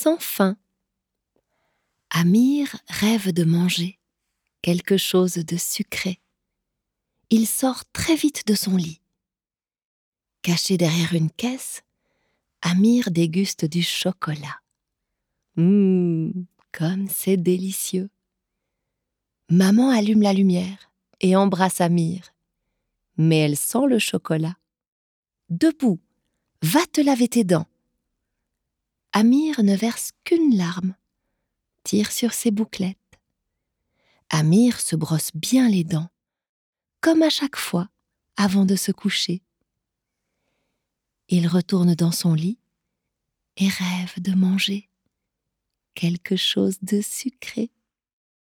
sans fin. Amir rêve de manger quelque chose de sucré. Il sort très vite de son lit. Caché derrière une caisse, Amir déguste du chocolat. Comme c'est délicieux. Maman allume la lumière et embrasse Amir. Mais elle sent le chocolat. Debout, va te laver tes dents. Amir ne verse qu'une larme, tire sur ses bouclettes. Amir se brosse bien les dents, comme à chaque fois, avant de se coucher. Il retourne dans son lit et rêve de manger quelque chose de sucré.